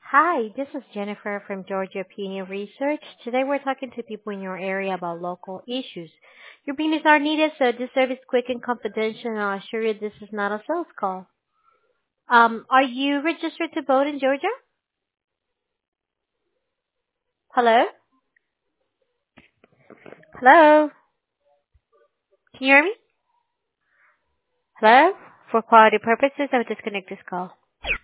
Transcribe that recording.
Hi, this is Jennifer from Georgia Opinion Research. Today we're talking to people in your area about local issues. Your opinions are needed, so this service is quick and confidential, and I'll assure you this is not a sales call. Are you registered to vote in Georgia? Hello? Hello? Can you hear me? Hello? For quality purposes, I will disconnect this call.